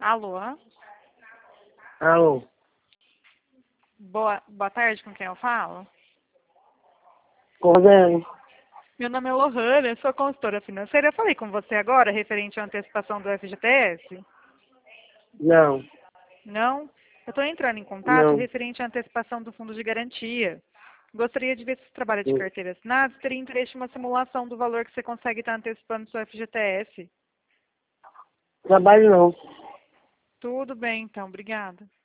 Alô? Alô, Boa tarde, com quem eu falo? Cordel? Meu nome é Lohana, eu sou consultora financeira. Eu falei com você agora, referente à antecipação do FGTS? Não, Não? Eu estou entrando em contato não. referente à antecipação do fundo de garantia. Gostaria de ver se você trabalha de Hum, carteira assinada, se teria interesse em uma simulação do valor que você consegue estar antecipando do seu FGTS. Trabalho não. Tudo bem, então. Obrigada.